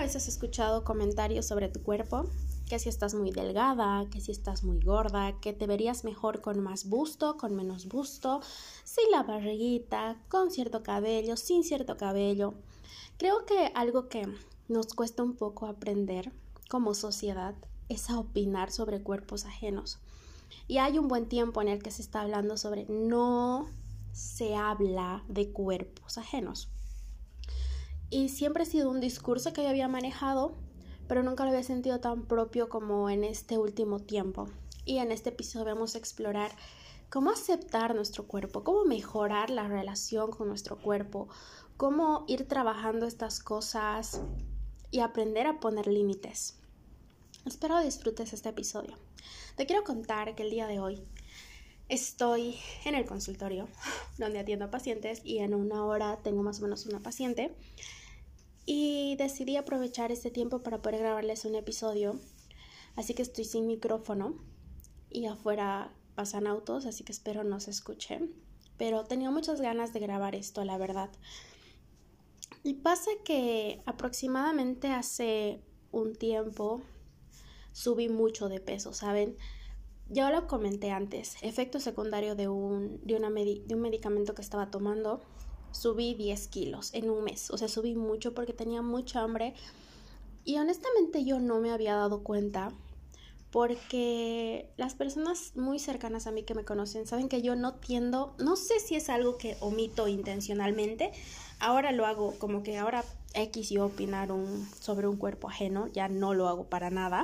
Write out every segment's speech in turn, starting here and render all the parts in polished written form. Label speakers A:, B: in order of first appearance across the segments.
A: vez has escuchado comentarios sobre tu cuerpo? Que si estás muy delgada, que si estás muy gorda, que te verías mejor con más busto, con menos busto, sin la barriguita, con cierto cabello, sin cierto cabello. Creo que algo que nos cuesta un poco aprender como sociedad es a opinar sobre cuerpos ajenos. Y hay un buen tiempo en el que se está hablando sobre no se habla de cuerpos ajenos. Y siempre ha sido un discurso que yo había manejado, pero nunca lo había sentido tan propio como en este último tiempo. Y en este episodio vamos a explorar cómo aceptar nuestro cuerpo, cómo mejorar la relación con nuestro cuerpo, cómo ir trabajando estas cosas y aprender a poner límites. Espero disfrutes este episodio. Te quiero contar que el día de hoy estoy en el consultorio donde atiendo a pacientes y en una hora tengo más o menos una paciente. Y decidí aprovechar este tiempo para poder grabarles un episodio, así que estoy sin micrófono y afuera pasan autos, así que espero no se escuche, pero tenía muchas ganas de grabar esto, la verdad. Y pasa que aproximadamente hace un tiempo subí mucho de peso, ¿saben? Ya lo comenté antes, efecto secundario de un medicamento que estaba tomando. Subí 10 kilos en un mes, o sea, subí mucho porque tenía mucha hambre y honestamente yo no me había dado cuenta porque las personas muy cercanas a mí que me conocen saben que yo no sé si es algo que omito intencionalmente, ahora lo hago como que ahora yo opinar sobre un cuerpo ajeno, ya no lo hago para nada.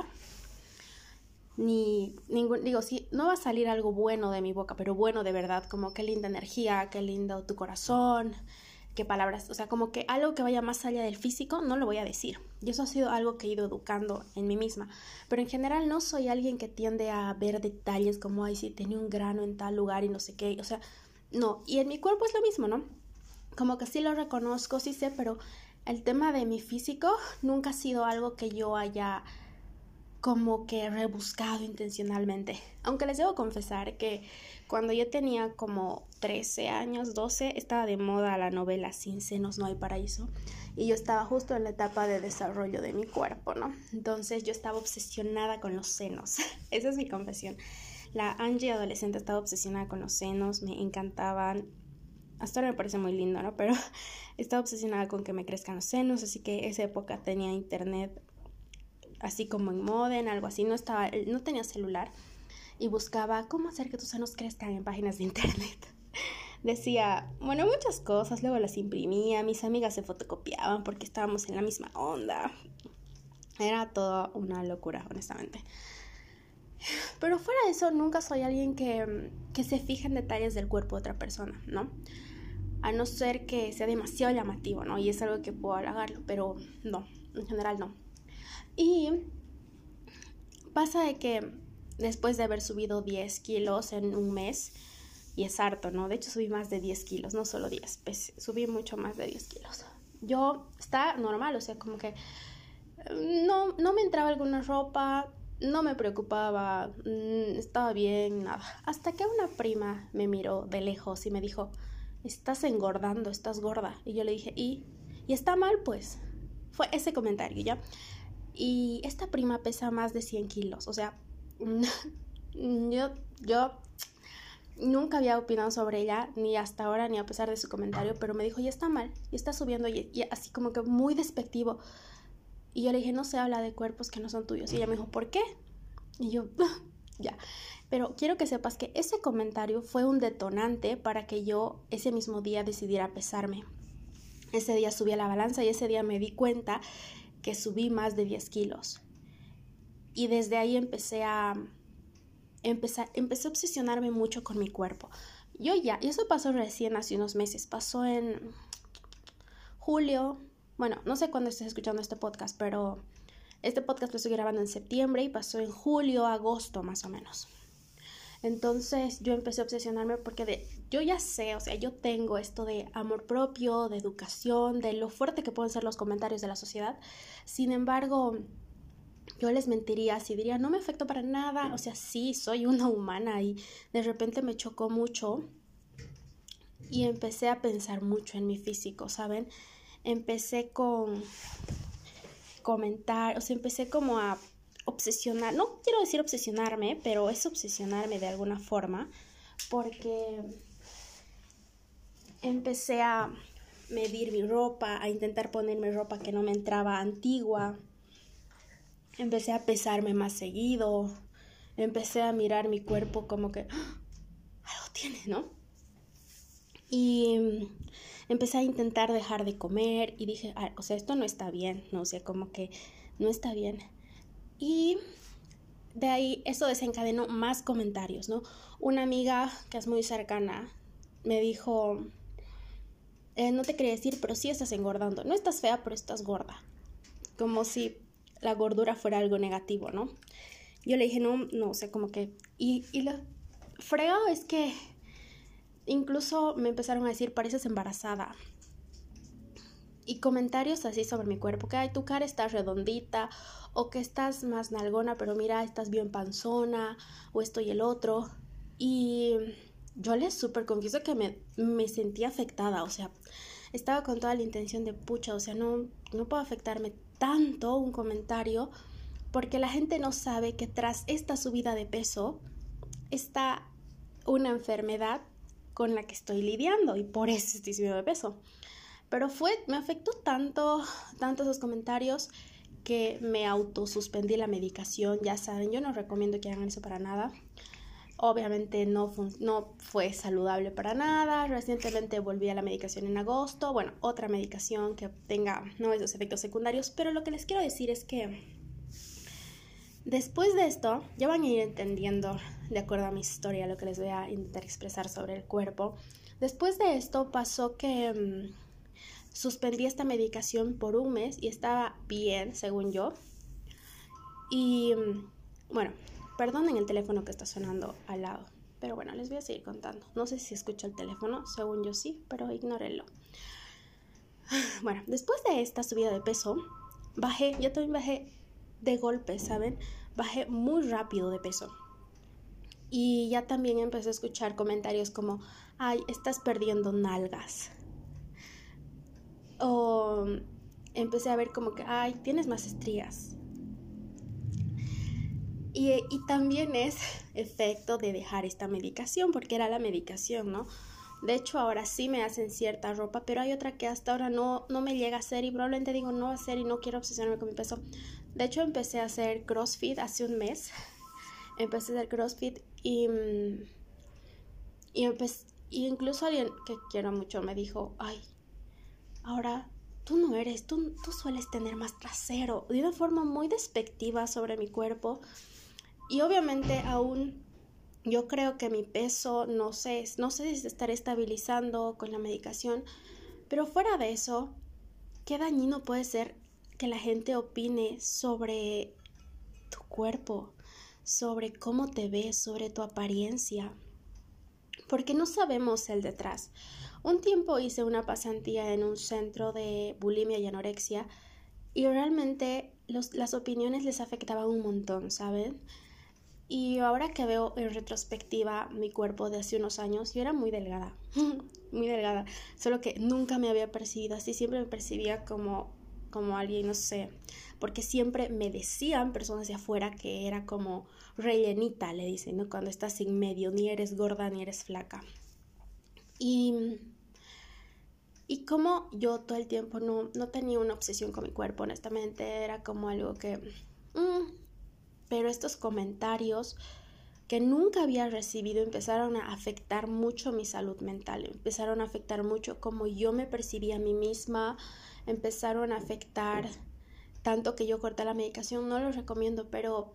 A: Sí, no va a salir algo bueno de mi boca, pero bueno de verdad, como qué linda energía, qué lindo tu corazón, qué palabras, o sea, como que algo que vaya más allá del físico, no lo voy a decir. Y eso ha sido algo que he ido educando en mí misma. Pero en general no soy alguien que tiende a ver detalles como, ay, sí, tenía un grano en tal lugar y no sé qué, o sea, no. Y en mi cuerpo es lo mismo, ¿no? Como que sí lo reconozco, sí sé, pero el tema de mi físico nunca ha sido algo que yo haya como que rebuscado intencionalmente. Aunque les debo confesar que cuando yo tenía como 13 años, 12, estaba de moda la novela Sin senos no hay paraíso. Y yo estaba justo en la etapa de desarrollo de mi cuerpo, ¿no? Entonces yo estaba obsesionada con los senos. Esa es mi confesión. La Angie adolescente estaba obsesionada con los senos, me encantaban. Hasta ahora me parece muy lindo, ¿no? Pero estaba obsesionada con que me crezcan los senos, así que esa época tenía internet así como en Modem, algo así, no tenía celular y buscaba cómo hacer que tus senos crezcan en páginas de internet. Decía, bueno, muchas cosas, luego las imprimía, mis amigas se fotocopiaban porque estábamos en la misma onda. Era toda una locura, honestamente. Pero fuera de eso, nunca soy alguien que se fija en detalles del cuerpo de otra persona, ¿no? A no ser que sea demasiado llamativo, ¿no? Y es algo que puedo halagarlo, pero no, en general no. Y pasa de que después de haber subido 10 kilos en un mes, y es harto, ¿no? De hecho subí más de 10 kilos, no solo 10, pues subí mucho más de 10 kilos. Yo está normal, o sea, como que no me entraba alguna ropa, no me preocupaba, estaba bien, nada. Hasta que una prima me miró de lejos y me dijo, estás engordando, estás gorda. Y yo le dije, ¿y está mal? Pues fue ese comentario, ¿ya? Y esta prima pesa más de 100 kilos, o sea, yo nunca había opinado sobre ella, ni hasta ahora, ni a pesar de su comentario, pero me dijo, ya está mal, ya está subiendo, y así como que muy despectivo. Y yo le dije, no se habla de cuerpos que no son tuyos. Y ella me dijo, ¿por qué? Y yo, ya. Pero quiero que sepas que ese comentario fue un detonante para que yo ese mismo día decidiera pesarme. Ese día subí a la balanza y ese día me di cuenta que subí más de 10 kilos. Y desde ahí empecé a obsesionarme mucho con mi cuerpo. Y eso pasó recién hace unos meses, pasó en julio, bueno, no sé cuándo estés escuchando este podcast, pero este podcast lo estoy grabando en septiembre y pasó en julio, agosto más o menos. Entonces yo empecé a obsesionarme porque yo ya sé, o sea, yo tengo esto de amor propio, de educación, de lo fuerte que pueden ser los comentarios de la sociedad. Sin embargo, yo les mentiría si diría, no me afectó para nada, o sea, sí, soy una humana y de repente me chocó mucho y empecé a pensar mucho en mi físico, ¿saben? Empecé con comentar, o sea, empecé como a obsesionar, no quiero decir obsesionarme, pero es obsesionarme de alguna forma, porque empecé a medir mi ropa, a intentar ponerme ropa que no me entraba antigua, empecé a pesarme más seguido, empecé a mirar mi cuerpo como que algo tiene, ¿no? Y empecé a intentar dejar de comer y dije, o sea, esto no está bien, ¿no? O sea, como que no está bien. Y de ahí eso desencadenó más comentarios, ¿no? Una amiga que es muy cercana me dijo, no te quería decir, pero sí estás engordando. No estás fea, pero estás gorda. Como si la gordura fuera algo negativo, ¿no? Yo le dije, no, o sea, como que... Y lo fregado es que incluso me empezaron a decir, pareces embarazada. Y comentarios así sobre mi cuerpo, que ay, tu cara está redondita, o que estás más nalgona, pero mira, estás bien panzona, o esto y el otro. Y yo les súper confieso que me sentí afectada, o sea, estaba con toda la intención de pucha, o sea, no puedo afectarme tanto un comentario, porque la gente no sabe que tras esta subida de peso está una enfermedad con la que estoy lidiando y por eso estoy subiendo de peso. Pero me afectó tanto esos comentarios que me autosuspendí la medicación. Ya saben, yo no recomiendo que hagan eso para nada. Obviamente no fue saludable para nada. Recientemente volví a la medicación en agosto. Bueno, otra medicación que tenga no esos efectos secundarios. Pero lo que les quiero decir es que después de esto, ya van a ir entendiendo, de acuerdo a mi historia, lo que les voy a intentar expresar sobre el cuerpo. Después de esto pasó que suspendí esta medicación por un mes y estaba bien, según yo. Y bueno, perdonen el teléfono que está sonando al lado, pero bueno, les voy a seguir contando. No sé si escucho el teléfono, según yo sí, pero ignórenlo. Bueno, después de esta subida de peso, yo también bajé de golpe, ¿saben? Bajé muy rápido de peso. Y ya también empecé a escuchar comentarios como, ay, estás perdiendo nalgas. O empecé a ver como que, ay, tienes más estrías. Y también es efecto de dejar esta medicación, porque era la medicación, ¿no? De hecho, ahora sí me hacen cierta ropa, pero hay otra que hasta ahora no me llega a hacer y probablemente digo no va a hacer y no quiero obsesionarme con mi peso. De hecho, empecé a hacer CrossFit hace un mes. Empecé a hacer CrossFit y incluso alguien que quiero mucho me dijo, ay, ahora tú sueles tener más trasero, de una forma muy despectiva sobre mi cuerpo. Y obviamente aún yo creo que mi peso, no sé si se estará estabilizando con la medicación, pero fuera de eso, qué dañino puede ser que la gente opine sobre tu cuerpo, sobre cómo te ves, sobre tu apariencia, porque no sabemos el detrás. Un tiempo hice una pasantía en un centro de bulimia y anorexia y realmente las opiniones les afectaban un montón, ¿saben? Y ahora que veo en retrospectiva mi cuerpo de hace unos años, yo era muy delgada, muy delgada, solo que nunca me había percibido así, siempre me percibía como alguien, no sé, porque siempre me decían personas de afuera que era como rellenita, le dicen, ¿no? Cuando estás en medio, ni eres gorda ni eres flaca. Y como yo todo el tiempo no tenía una obsesión con mi cuerpo, honestamente, era como algo que... pero estos comentarios que nunca había recibido empezaron a afectar mucho mi salud mental, empezaron a afectar mucho cómo yo me percibía a mí misma, empezaron a afectar tanto que yo corté la medicación. No lo recomiendo, pero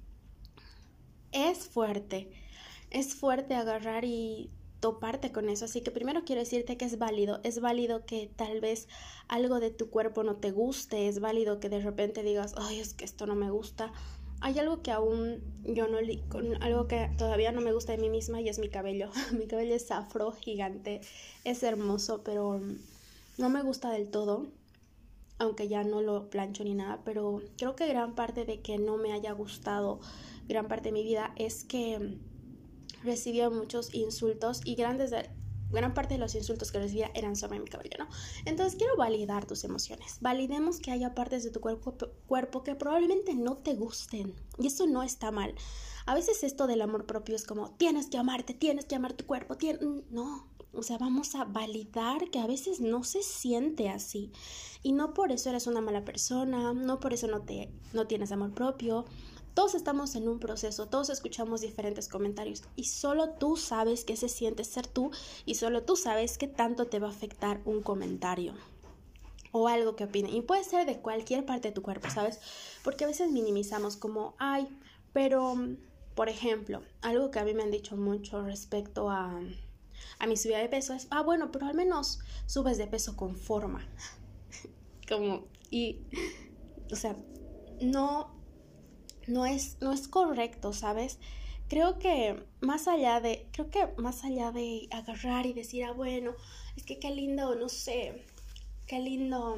A: es fuerte agarrar y toparte con eso. Así que primero quiero decirte que es válido que tal vez algo de tu cuerpo no te guste, es válido que de repente digas, ay, es que esto no me gusta. Hay algo que aún algo que todavía no me gusta de mí misma y es mi cabello. Mi cabello es afro, gigante, es hermoso, pero no me gusta del todo, aunque ya no lo plancho ni nada. Pero creo que gran parte de que no me haya gustado gran parte de mi vida es que recibí muchos insultos y gran parte de los insultos que recibía eran sobre mi cabello, ¿no? Entonces quiero validar tus emociones. Validemos que haya partes de tu cuerpo que probablemente no te gusten. Y eso no está mal. A veces esto del amor propio es como, tienes que amarte, tienes que amar tu cuerpo. No, o sea, vamos a validar que a veces no se siente así. Y no por eso eres una mala persona, no por eso no tienes amor propio. Todos estamos en un proceso, todos escuchamos diferentes comentarios y solo tú sabes qué se siente ser tú y solo tú sabes qué tanto te va a afectar un comentario o algo que opinen. Y puede ser de cualquier parte de tu cuerpo, ¿sabes? Porque a veces minimizamos como, ay, pero, por ejemplo, algo que a mí me han dicho mucho respecto a mi subida de peso es, bueno, pero al menos subes de peso con forma. O sea, no es correcto, ¿sabes? Creo que más allá de agarrar y decir, bueno, es que qué lindo, no sé, qué lindo,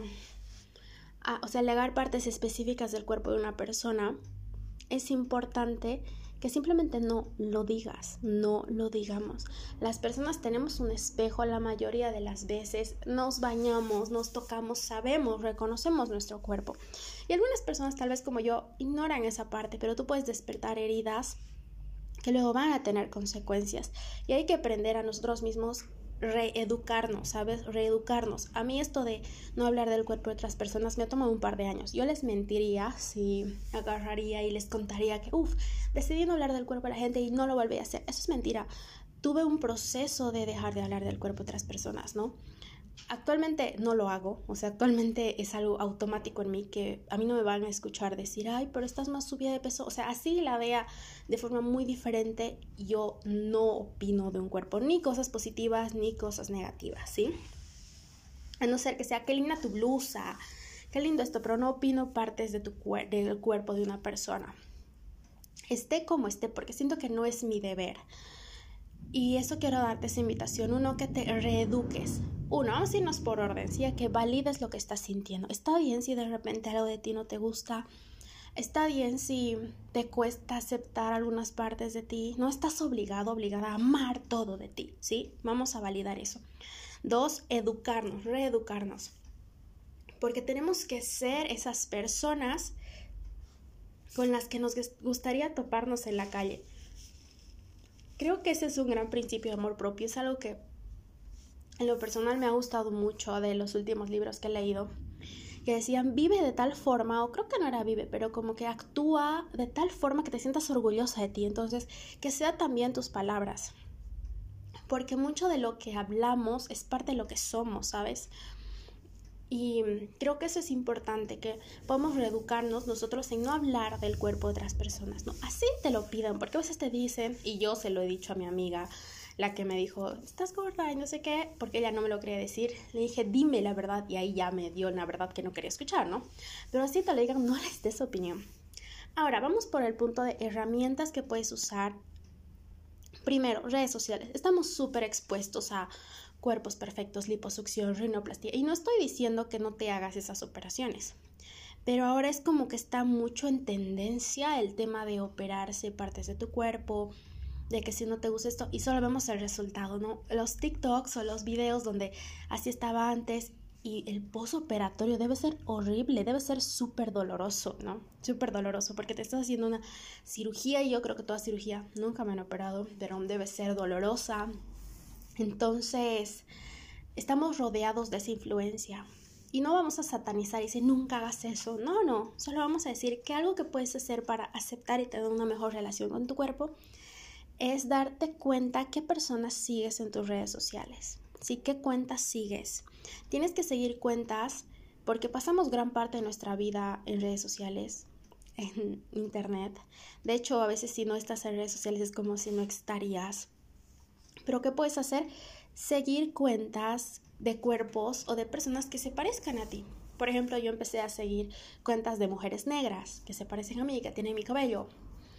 A: o sea, alegar partes específicas del cuerpo de una persona, es importante que simplemente no lo digas, no lo digamos. Las personas tenemos un espejo la mayoría de las veces, nos bañamos, nos tocamos, sabemos, reconocemos nuestro cuerpo. Y algunas personas, tal vez como yo, ignoran esa parte, pero tú puedes despertar heridas que luego van a tener consecuencias. Y hay que aprender a nosotros mismos reeducarnos, ¿sabes? Reeducarnos. A mí esto de no hablar del cuerpo de otras personas me ha tomado un par de años. Yo les mentiría si agarraría y les contaría que, decidí no hablar del cuerpo de la gente y no lo volví a hacer. Eso es mentira. Tuve un proceso de dejar de hablar del cuerpo de otras personas, ¿no? Actualmente no lo hago, o sea, actualmente es algo automático en mí que a mí no me van a escuchar decir, ay, pero estás más subida de peso, o sea, así la vea de forma muy diferente, yo no opino de un cuerpo, ni cosas positivas, ni cosas negativas, ¿sí? A no ser que sea, qué linda tu blusa, qué lindo esto, pero no opino partes de del cuerpo de una persona, esté como esté, porque siento que no es mi deber. Y eso quiero darte esa invitación, uno, que te reeduques. Vamos a irnos por orden, ¿sí? Que valides lo que estás sintiendo. Está bien si de repente algo de ti no te gusta. Está bien si te cuesta aceptar algunas partes de ti. No estás obligada a amar todo de ti, ¿sí? Vamos a validar eso. 2, educarnos, reeducarnos. Porque tenemos que ser esas personas con las que nos gustaría toparnos en la calle. Creo que ese es un gran principio de amor propio. Es algo que en lo personal me ha gustado mucho de los últimos libros que he leído, que decían, vive de tal forma, o creo que no era vive, pero como que actúa de tal forma que te sientas orgullosa de ti. Entonces, que sea también tus palabras, porque mucho de lo que hablamos es parte de lo que somos, ¿sabes? Y creo que eso es importante, que podamos reeducarnos nosotros en no hablar del cuerpo de otras personas, ¿no? Así te lo pidan, porque a veces te dicen, y yo se lo he dicho a mi amiga, la que me dijo, estás gorda y no sé qué, porque ella no me lo quería decir. Le dije, dime la verdad, y ahí ya me dio la verdad que no quería escuchar, ¿no? Pero así te lo digan, no les des opinión. Ahora, vamos por el punto de herramientas que puedes usar. Primero, redes sociales. Estamos súper expuestos a cuerpos perfectos, liposucción, rinoplastia. Y no estoy diciendo que no te hagas esas operaciones, pero ahora es como que está mucho en tendencia el tema de operarse partes de tu cuerpo, de que si no te gusta esto y solo vemos el resultado, ¿no? Los TikToks o los videos donde así estaba antes y el postoperatorio debe ser horrible, debe ser súper doloroso, ¿no? Súper doloroso porque te estás haciendo una cirugía y yo creo que toda cirugía, nunca me han operado, pero debe ser dolorosa. Entonces, estamos rodeados de esa influencia y no vamos a satanizar y decir nunca hagas eso, no, solo vamos a decir que algo que puedes hacer para aceptar y tener una mejor relación con tu cuerpo es darte cuenta qué personas sigues en tus redes sociales, ¿sí? ¿Qué cuentas sigues? Tienes que seguir cuentas porque pasamos gran parte de nuestra vida en redes sociales, en internet. De hecho, a veces si no estás en redes sociales es como si no estarías. Pero ¿qué puedes hacer? Seguir cuentas de cuerpos o de personas que se parezcan a ti. Por ejemplo, yo empecé a seguir cuentas de mujeres negras que se parecen a mí, que tienen mi cabello,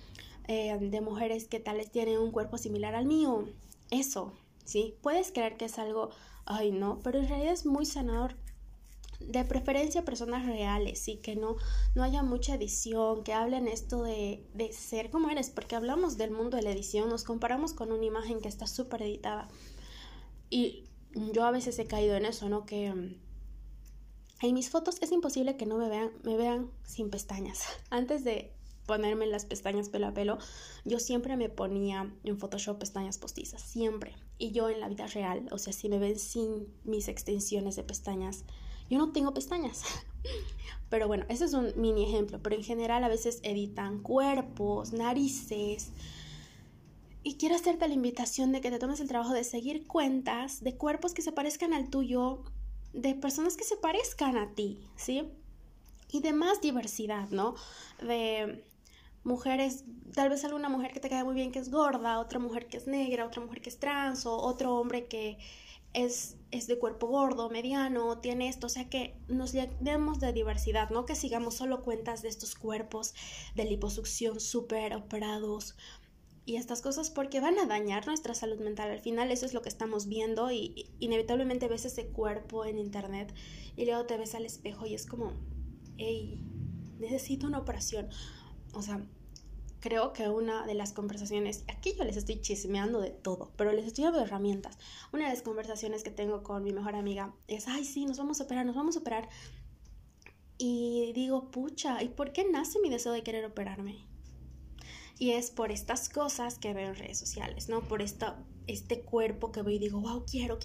A: de mujeres que tal vez tienen un cuerpo similar al mío. Eso, ¿sí? Puedes creer que es algo, ay no, pero en realidad es muy sanador. De preferencia personas reales, sí, que no haya mucha edición, que hablen esto de ser como eres, porque hablamos del mundo de la edición, nos comparamos con una imagen que está súper editada. Y yo a veces he caído en eso, ¿no? Que en mis fotos es imposible que no me vean sin pestañas. Antes de ponerme las pestañas pelo a pelo, yo siempre me ponía en Photoshop pestañas postizas, siempre. Y yo en la vida real, o sea, si me ven sin mis extensiones de pestañas, yo no tengo pestañas. Pero bueno, ese es un mini ejemplo, pero en general a veces editan cuerpos, narices. Y quiero hacerte la invitación de que te tomes el trabajo de seguir cuentas de cuerpos que se parezcan al tuyo, de personas que se parezcan a ti, ¿sí? Y de más diversidad, ¿no? De mujeres, tal vez alguna mujer que te cae muy bien que es gorda, otra mujer que es negra, otra mujer que es trans, o otro hombre que es de cuerpo gordo, mediano, tiene esto, o sea que nos llenemos de diversidad, no que sigamos solo cuentas de estos cuerpos de liposucción súper operados y estas cosas porque van a dañar nuestra salud mental. Al final eso es lo que estamos viendo y inevitablemente ves ese cuerpo en internet y luego te ves al espejo y es como, hey, necesito una operación. O sea, creo que una de las conversaciones, aquí yo les estoy chismeando de todo, pero les estoy dando herramientas. Una de las conversaciones que tengo con mi mejor amiga es, ay, sí, nos vamos a operar. Y digo, pucha, ¿y por qué nace mi deseo de querer operarme? Y es por estas cosas que veo en redes sociales, ¿no? Por este cuerpo que veo y digo, wow, quiero.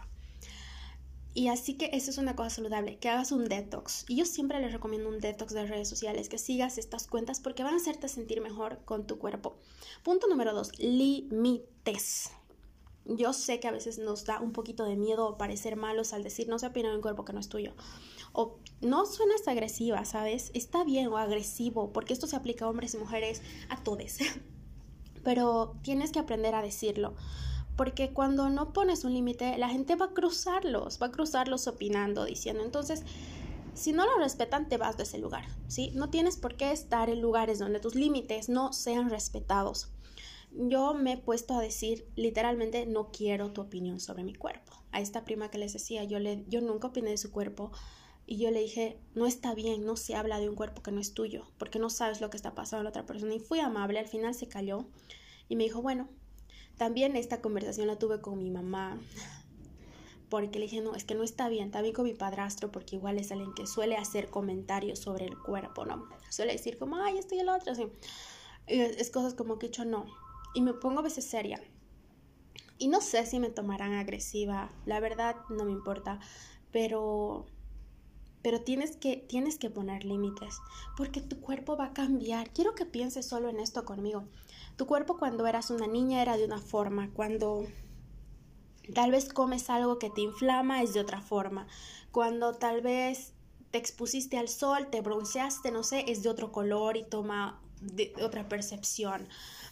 A: Y así que eso es una cosa saludable, que hagas un detox. Y yo siempre les recomiendo un detox de redes sociales, que sigas estas cuentas porque van a hacerte sentir mejor con tu cuerpo. Punto número 2, límites. Yo sé que a veces nos da un poquito de miedo parecer malos al decir no se opina de un cuerpo que no es tuyo. O no suenas agresiva, ¿sabes? Está bien o agresivo, porque esto se aplica a hombres y mujeres, a todos. Pero tienes que aprender a decirlo. Porque cuando no pones un límite, la gente va a cruzarlos opinando, diciendo. Entonces, si no lo respetan, te vas de ese lugar, ¿sí? No tienes por qué estar en lugares donde tus límites no sean respetados. Yo me he puesto a decir, literalmente, no quiero tu opinión sobre mi cuerpo. A esta prima que les decía, yo nunca opiné de su cuerpo. Y yo le dije, no está bien, no se habla de un cuerpo que no es tuyo, porque no sabes lo que está pasando en la otra persona. Y fui amable, al final se calló y me dijo, bueno. También esta conversación la tuve con mi mamá, porque le dije, no, es que no está bien. También con mi padrastro, porque igual es alguien que suele hacer comentarios sobre el cuerpo, ¿no? Suele decir como, ay, esto y el otro, así. Y es cosas como que he dicho no. Y me pongo a veces seria. Y no sé si me tomarán agresiva, la verdad no me importa, pero tienes que poner límites, porque tu cuerpo va a cambiar. Quiero que pienses solo en esto conmigo. Tu cuerpo cuando eras una niña era de una forma, cuando tal vez comes algo que te inflama es de otra forma, cuando tal vez te expusiste al sol, te bronceaste, no sé, es de otro color y toma de otra percepción.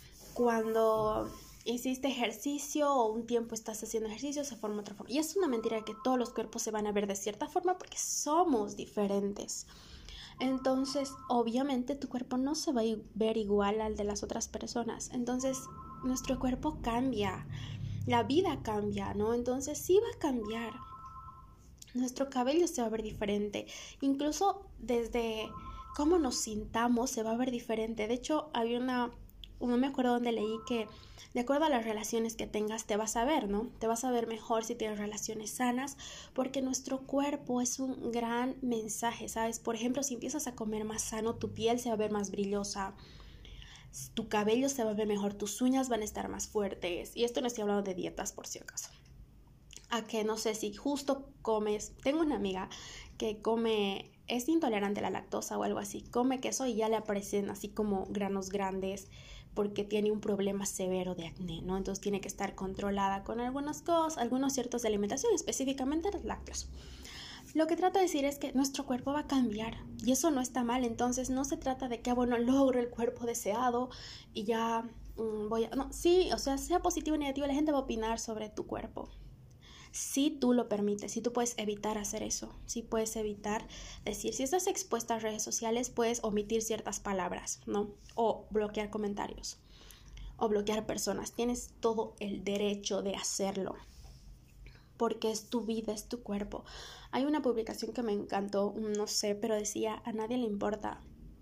A: Cuando hiciste ejercicio o un tiempo estás haciendo ejercicio, se forma otra forma. Y es una mentira que todos los cuerpos se van a ver de cierta forma porque somos diferentes. Entonces, obviamente tu cuerpo no se va a ver igual al de las otras personas. Entonces, nuestro cuerpo cambia, la vida cambia, ¿no? Entonces, sí va a cambiar. Nuestro cabello se va a ver diferente. Incluso desde cómo nos sintamos se va a ver diferente. De hecho, había no me acuerdo dónde leí que de acuerdo a las relaciones que tengas te vas a ver, ¿no? Te vas a ver mejor si tienes relaciones sanas porque nuestro cuerpo es un gran mensaje, ¿sabes? Por ejemplo, si empiezas a comer más sano, tu piel se va a ver más brillosa, tu cabello se va a ver mejor, tus uñas van a estar más fuertes. Y esto no estoy hablando de dietas por si acaso. A que no sé si justo comes, tengo una amiga que es intolerante a la lactosa o algo así, come queso y ya le aparecen así como granos grandes porque tiene un problema severo de acné, ¿no? Entonces tiene que estar controlada con algunas cosas, algunos ciertos de alimentación, específicamente los lácteos. Lo que trato de decir es que nuestro cuerpo va a cambiar y eso no está mal, entonces no se trata de que, bueno, logro el cuerpo deseado y ya no, sí, o sea, sea positivo o negativo, la gente va a opinar sobre tu cuerpo. Si tú lo permites, si tú puedes evitar hacer eso, si puedes evitar decir, si estás expuesta a redes sociales, puedes omitir ciertas palabras, ¿no? O bloquear comentarios, o bloquear personas. Tienes todo el derecho de hacerlo, porque es tu vida, es tu cuerpo. Hay una publicación que me encantó, no sé, pero decía, a nadie le importa.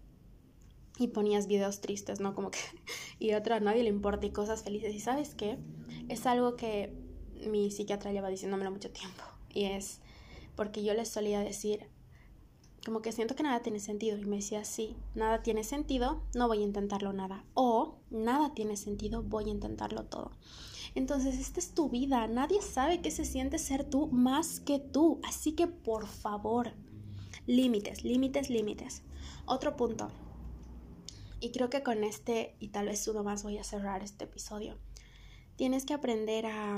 A: Y ponías videos tristes, ¿no? Como que, y otra, a nadie le importa y cosas felices. ¿Y sabes qué? Es algo que mi psiquiatra lleva diciéndomelo mucho tiempo. Y es porque yo les solía decir, como que siento que nada tiene sentido. Y me decía, sí, nada tiene sentido, no voy a intentarlo nada. O nada tiene sentido, voy a intentarlo todo. Entonces, esta es tu vida. Nadie sabe qué se siente ser tú más que tú. Así que, por favor, límites, límites, límites. Otro punto. Y creo que con este, y tal vez uno más, voy a cerrar este episodio. Tienes que aprender a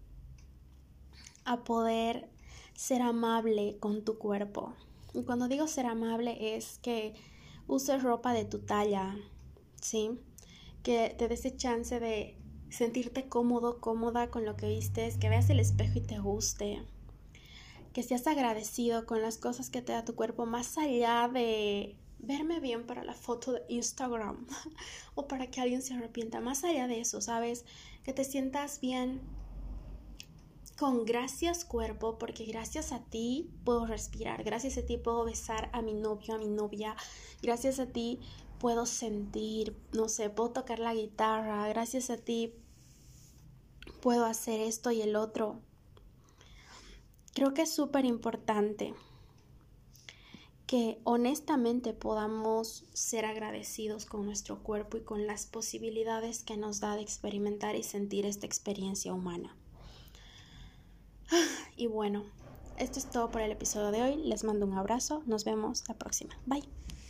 A: poder ser amable con tu cuerpo. Y cuando digo ser amable es que uses ropa de tu talla, ¿sí? Que te des ese chance de sentirte cómodo, cómoda con lo que vistes, que veas el espejo y te guste, que seas agradecido con las cosas que te da tu cuerpo, más allá de verme bien para la foto de Instagram o para que alguien se arrepienta, más allá de eso, ¿sabes? Que te sientas bien con gracias cuerpo, porque gracias a ti puedo respirar, gracias a ti puedo besar a mi novio, a mi novia, gracias a ti puedo sentir, no sé, puedo tocar la guitarra, gracias a ti puedo hacer esto y el otro. Creo que es súper importante que honestamente podamos ser agradecidos con nuestro cuerpo y con las posibilidades que nos da de experimentar y sentir esta experiencia humana. Y bueno, esto es todo por el episodio de hoy. Les mando un abrazo. Nos vemos la próxima. Bye.